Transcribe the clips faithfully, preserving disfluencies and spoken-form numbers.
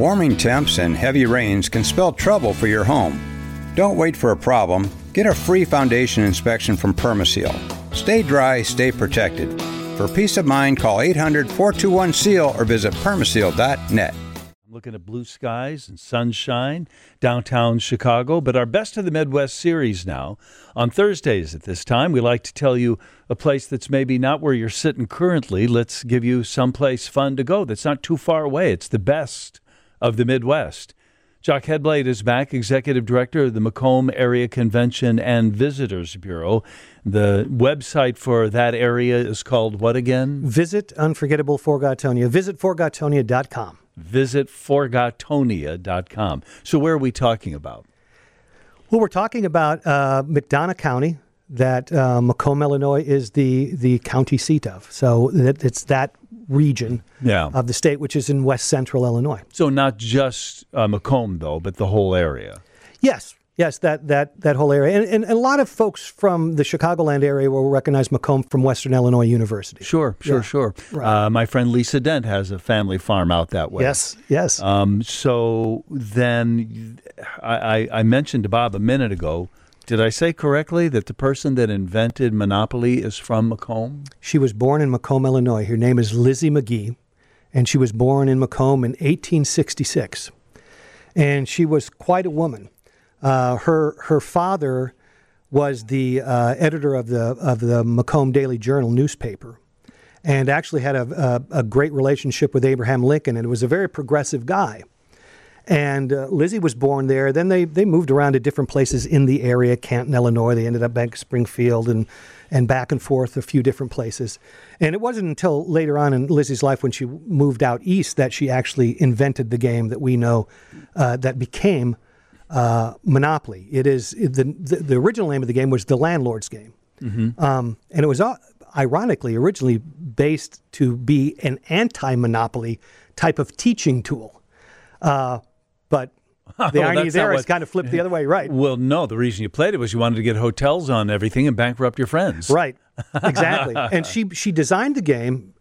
Warming temps and heavy rains can spell trouble for your home. Don't wait for a problem. Get a free foundation inspection from Permaseal. Stay dry, stay protected. For peace of mind, call eight hundred, four two one, S E A L or visit permaseal dot net. Looking at blue skies and sunshine, downtown Chicago. But our Best of the Midwest series now. On Thursdays at this time, we like to tell you a place that's maybe not where you're sitting currently. Let's give you someplace fun to go that's not too far away. It's the best of the Midwest. Jock Hedblade is back, Executive Director of the Macomb Area Convention and Visitors Bureau. The website for that area is called what again? Visit Unforgettable Forgotonia. Visit forgotonia dot com. Visit forgotonia dot com. So where are we talking about? Well, we're talking about uh, McDonough County, that uh, Macomb, Illinois, is the, the county seat of. So it, it's that region yeah. of the state, which is in west central Illinois. So not just uh, Macomb, though, but the whole area. Yes. Yes, that that that whole area. And, and, and a lot of folks from the Chicagoland area will recognize Macomb from Western Illinois University. Sure, sure, yeah. sure. Right. Uh, my friend Lisa Dent has a family farm out that way. Yes, yes. Um, so then I, I, I mentioned to Bob a minute ago, did I say correctly that the person that invented Monopoly is from Macomb? She was born in Macomb, Illinois. Her name is Lizzie McGee, and she was born in Macomb in eighteen sixty-six. And she was quite a woman. Uh, her her father was the uh, editor of the of the Macomb Daily Journal newspaper, and actually had a, a, a great relationship with Abraham Lincoln, and was a very progressive guy. And uh, Lizzie was born there. Then they, they moved around to different places in the area, Canton, Illinois. They ended up back in Springfield and and back and forth a few different places. And it wasn't until later on in Lizzie's life when she moved out east that she actually invented the game that we know uh, that became Uh, Monopoly. It is the, the the original name of the game was the Landlord's Game, mm-hmm. um, and it was uh, ironically originally based to be an anti-monopoly type of teaching tool. Uh, but the oh, irony there what, is kind of flipped the other way, right? Well, no, the reason you played it was you wanted to get hotels on everything and bankrupt your friends. Right, exactly. And she she designed the game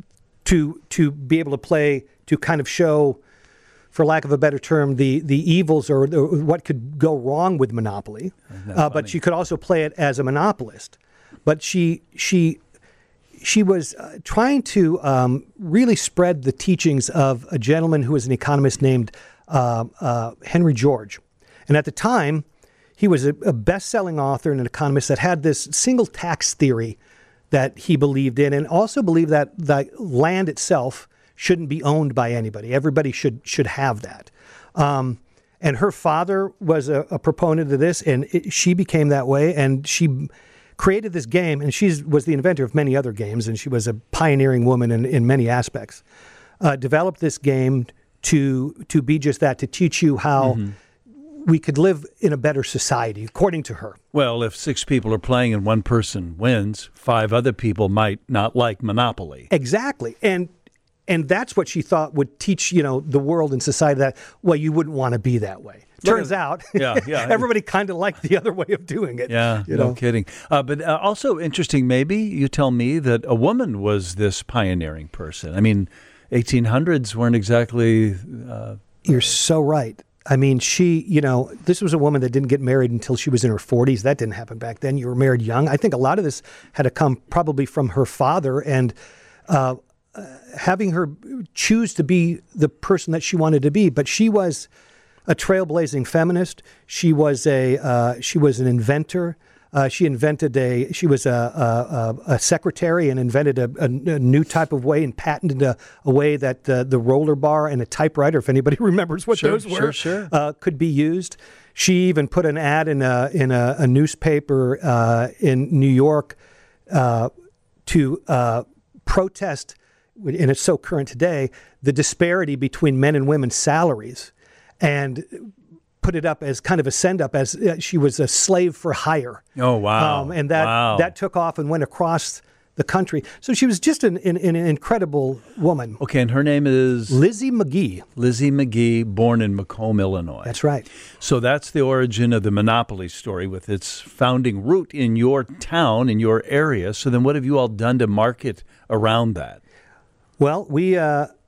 to to be able to play to kind of show, for lack of a better term, the the evils or the, what could go wrong with Monopoly. Uh, but she could also play it as a monopolist. But she she she was uh, trying to um, really spread the teachings of a gentleman who was an economist named uh, uh, Henry George. And at the time, he was a, a best-selling author and an economist that had this single tax theory that he believed in, and also believed that the land itself shouldn't be owned by anybody. Everybody should should have that. Um, and her father was a, a proponent of this, and it, she became that way, and she created this game, and she was the inventor of many other games, and she was a pioneering woman in, in many aspects. Uh, developed this game to to be just that, to teach you how mm-hmm. we could live in a better society, according to her. Well, if six people are playing and one person wins, five other people might not like Monopoly. Exactly. And And that's what she thought would teach, you know, the world and society that, well, you wouldn't want to be that way. Turns out, yeah, yeah. everybody kind of liked the other way of doing it. Yeah, you no know? kidding. Uh, but uh, also interesting, maybe you tell me that a woman was this pioneering person. I mean, eighteen hundreds weren't exactly... Uh, You're so right. I mean, she, you know, this was a woman that didn't get married until she was in her forties. That didn't happen back then. You were married young. I think a lot of this had to come probably from her father and... Uh, Uh, having her choose to be the person that she wanted to be. But she was a trailblazing feminist. She was a uh, she was an inventor. Uh, she invented a she was a a, a secretary and invented a, a, a new type of way and patented a, a way that the, the roller bar and a typewriter, if anybody remembers what sure, those were, sure, sure. Uh, could be used. She even put an ad in a in a, a newspaper uh, in New York uh, to uh, protest. And it's so current today, the disparity between men and women's salaries, and put it up as kind of a send-up as uh, she was a slave for hire. Oh, wow. Um, and that wow. that took off and went across the country. So she was just an, an, an incredible woman. Okay, and her name is? Lizzie McGee. Lizzie McGee, born in Macomb, Illinois. That's right. So that's the origin of the Monopoly story with its founding root in your town, in your area. So then what have you all done to market around that? Well, we uh,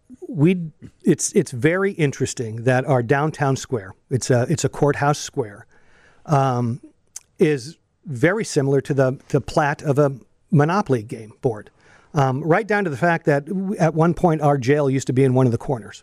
we it's it's very interesting that our downtown square, it's a it's a courthouse square, um, is very similar to the the plat of a Monopoly game board. Um, right down to the fact that at one point our jail used to be in one of the corners,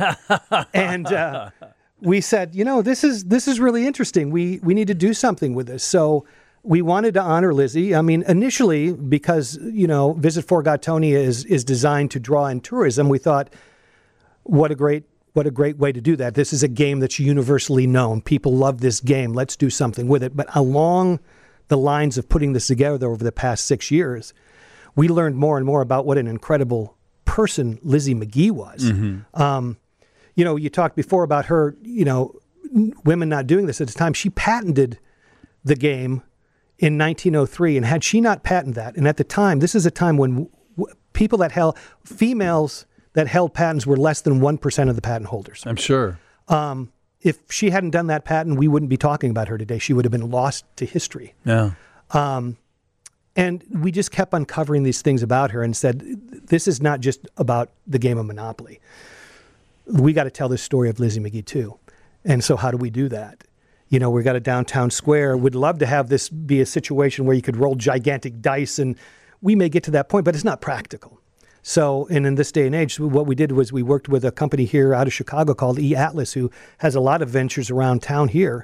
and uh, we said, you know, this is this is really interesting. We we need to do something with this. So we wanted to honor Lizzie. I mean, initially, because you know, Visit Fort Gatonia is is designed to draw in tourism, we thought, what a great what a great way to do that. This is a game that's universally known. People love this game. Let's do something with it. But along the lines of putting this together over the past six years. We learned more and more about what an incredible person Lizzie McGee was. Mm-hmm. Um, you know, you talked before about her, you know, women not doing this at the time. She patented the game in nineteen oh three. And had she not patented that, and at the time, this is a time when w- people that held, females that held patents were less than one percent of the patent holders. I'm sure. Um, if she hadn't done that patent, we wouldn't be talking about her today. She would have been lost to history. Yeah. Um, And we just kept uncovering these things about her and said, this is not just about the game of Monopoly. We got to tell this story of Lizzie McGee too. And so how do we do that? You know, we've got a downtown square. We'd love to have this be a situation where you could roll gigantic dice, and we may get to that point, but it's not practical. So, and in this day and age, what we did was we worked with a company here out of Chicago called eAtlas, who has a lot of ventures around town here.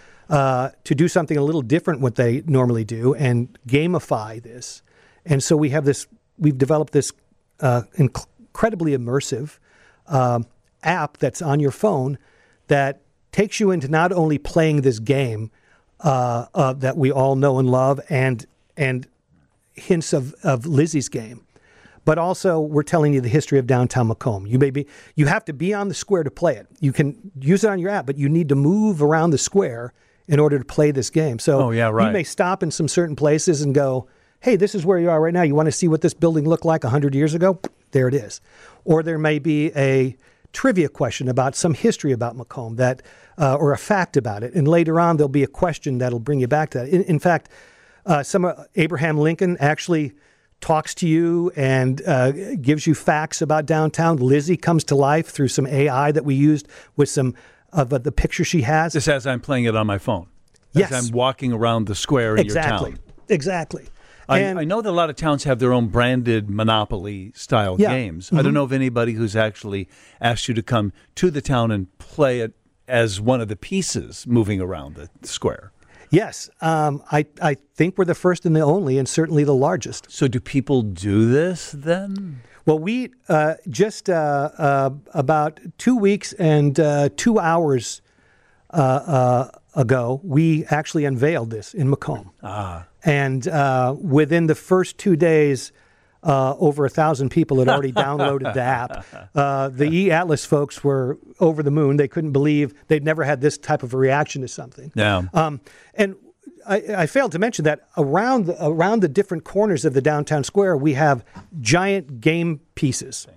Uh, to do something a little different what they normally do and gamify this. And so we have this, we've developed this uh, inc- incredibly immersive uh, app that's on your phone that takes you into not only playing this game uh, uh, that we all know and love and and hints of, of Lizzie's game, but also we're telling you the history of downtown Macomb. You may be, you have to be on the square to play it. You can use it on your app, but you need to move around the square in order to play this game. So oh, yeah, right. You may stop in some certain places and go, hey, this is where you are right now. You want to see what this building looked like one hundred years ago? There it is. Or there may be a trivia question about some history about Macomb that, uh, or a fact about it. And later on, there'll be a question that'll bring you back to that. In, in fact, uh, some uh, Abraham Lincoln actually talks to you and uh, gives you facts about downtown. Lizzie comes to life through some A I that we used with some of uh, the picture she has. Just as I'm playing it on my phone. As yes. I'm walking around the square in exactly. your town. Exactly. I, And- I know that a lot of towns have their own branded Monopoly-style Yeah. games. Mm-hmm. I don't know of anybody who's actually asked you to come to the town and play it as one of the pieces moving around the square. Yes. Um, I, I think we're the first and the only, and certainly the largest. So do people do this then? Well, we uh, just uh, uh, about two weeks and uh, two hours uh, uh, ago, we actually unveiled this in Macomb. Ah. And uh, within the first two days, uh, over a thousand people had already downloaded the app. Uh, the eAtlas folks were over the moon. They couldn't believe they'd never had this type of a reaction to something. Yeah. Um, and I, I failed to mention that around the, around the different corners of the downtown square, we have giant game pieces.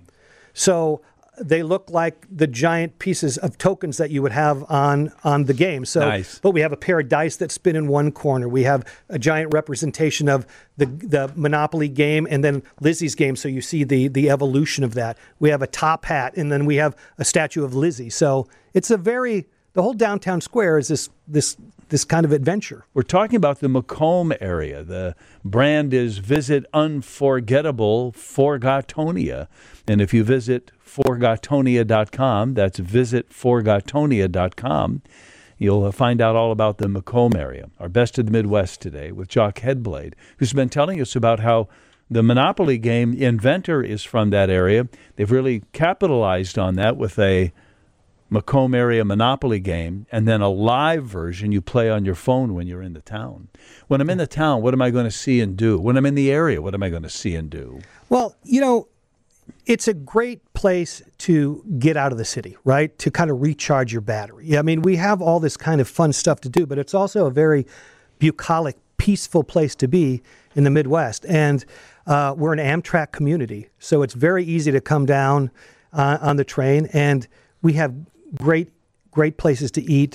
So they look like the giant pieces of tokens that you would have on, on the game. So, nice. But we have a pair of dice that spin in one corner. We have a giant representation of the the Monopoly game and then Lizzie's game. So you see the the evolution of that. We have a top hat, and then we have a statue of Lizzie. So it's a very, the whole downtown square is this this this kind of adventure. We're talking about the Macomb area. The brand is Visit Unforgettable Forgatonia. And if you visit forgatonia dot com, that's visit forgatonia dot com, you'll find out all about the Macomb area. Our Best of the Midwest today with Jock Headblade, who's been telling us about how the Monopoly game inventor is from that area. They've really capitalized on that with a Macomb area Monopoly game, and then a live version you play on your phone when you're in the town. When I'm in the town, what am I going to see and do? When I'm in the area, what am I going to see and do? Well, you know, it's a great place to get out of the city, right? To kind of recharge your battery. I mean, we have all this kind of fun stuff to do, but it's also a very bucolic, peaceful place to be in the Midwest. And uh, we're an Amtrak community, so it's very easy to come down uh, on the train, and we have great, great places to eat.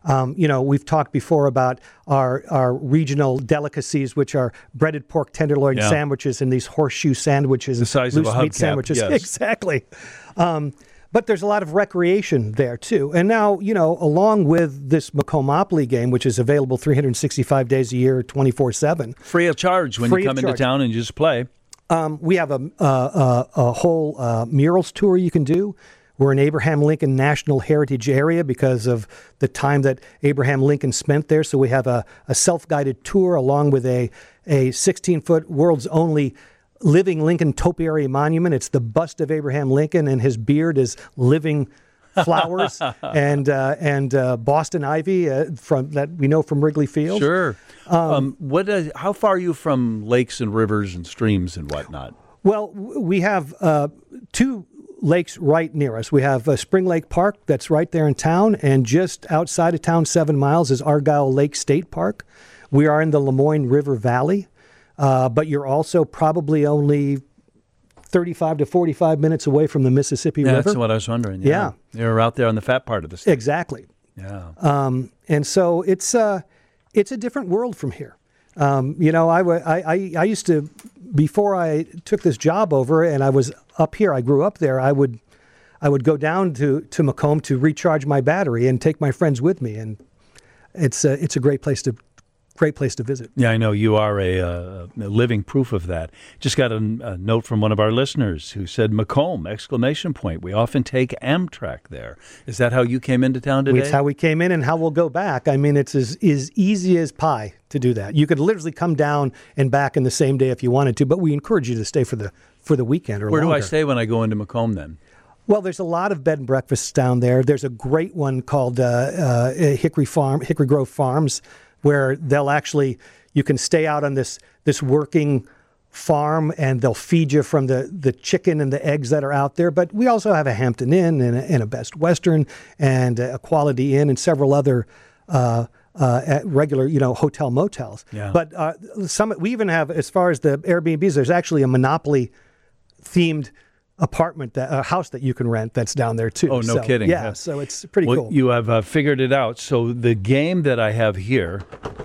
Um, you know, we've talked before about our our regional delicacies, which are breaded pork tenderloin Yeah. sandwiches and these horseshoe sandwiches, The size of loose a meat hubcap, sandwiches. yes. Exactly. Um, but there's a lot of recreation there too. And now, you know, along with this Macomopoly game, which is available three hundred sixty-five days a year, twenty-four seven. Free of charge when Free you of come into charge. town and just play. Um, we have a, a, a, a whole uh, murals tour you can do. We're in Abraham Lincoln National Heritage Area because of the time that Abraham Lincoln spent there. So we have a, a self-guided tour along with a a sixteen-foot world's only living Lincoln topiary monument. It's the bust of Abraham Lincoln, and his beard is living flowers and uh, and uh, Boston ivy uh, from that we know from Wrigley Field. Sure. Um, what? Uh, how far are you from lakes and rivers and streams and whatnot? Well, w- we have uh, two lakes right near us. We have uh, Spring Lake Park that's right there in town, and just outside of town, seven miles, is Argyle Lake State Park. We are in the Lemoyne River Valley, uh, but you're also probably only thirty-five to forty-five minutes away from the Mississippi Yeah, River. that's what I was wondering. Yeah. You're out there on the fat part of the state. Exactly. Yeah. Um, and so it's uh, it's a different world from here. Um, you know, I, wa- I, I, I used to, before I took this job over and I was up here, I grew up there, I would I would go down to, to Macomb to recharge my battery and take my friends with me. And it's a, it's a great place to great place to visit. Yeah, I know you are a, uh, a living proof of that. Just got a, a note from one of our listeners who said, Macomb, exclamation point. We often take Amtrak there. Is that how you came into town today? It's how we came in and how we'll go back. I mean, it's as, as easy as pie to do that. You could literally come down and back in the same day if you wanted to, but we encourage you to stay for the for the weekend or Where longer. do I stay when I go into Macomb then? Well, there's a lot of bed and breakfasts down there. There's a great one called uh, uh, Hickory Farm, Hickory Grove Farms, where they'll actually, you can stay out on this this working farm and they'll feed you from the, the chicken and the eggs that are out there. But we also have a Hampton Inn and a, and a Best Western and a Quality Inn and several other uh, uh, at regular, you know, hotel motels. Yeah. But uh, some we even have, as far as the Airbnbs, there's actually a Monopoly themed apartment, that, a house that you can rent that's down there too. Oh, no So, kidding. Yeah, Yeah. so it's pretty Well, cool. you have uh, figured it out. So the game that I have here,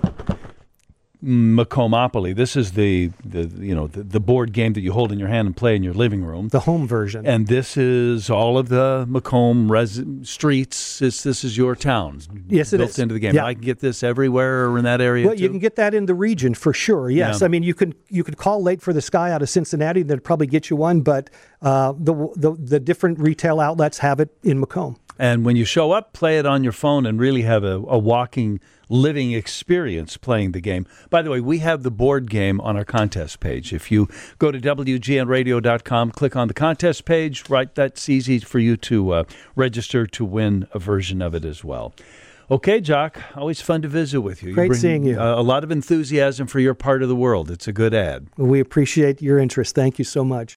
Macomopoly, this is the, the you know the, the board game that you hold in your hand and play in your living room. The home version. And this is all of the Macomb res- streets. This, this is your town. Yes, it built is. into the game. Yeah. I can get this everywhere or in that area Well, too? you can get that in the region for sure. Yes, Yeah. I mean you could you could call Late for the Sky out of Cincinnati. They'd probably get you one, but uh, the, the the different retail outlets have it in Macomb. And when you show up, play it on your phone and really have a, a walking, living experience playing the game. By the way, we have the board game on our contest page. If you go to W G N radio dot com, click on the contest page, right, that's easy for you to uh, register to win a version of it as well. Okay, Jock, always fun to visit with you. Great bring, seeing you. Uh, a lot of enthusiasm for your part of the world. It's a good ad. We appreciate your interest. Thank you so much.